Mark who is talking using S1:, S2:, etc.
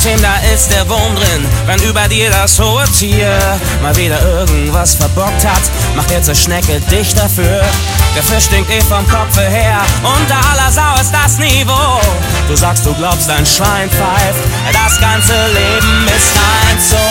S1: System, da ist der Wurm drin. Wenn über dir das hohe Tier mal wieder irgendwas verbockt hat, macht er zur Schnecke dich dafür. Der Fisch stinkt eh vom Kopfe her, unter aller Sau ist das Niveau. Du sagst, du glaubst, dein Schwein pfeift, das ganze Leben ist ein Zoo.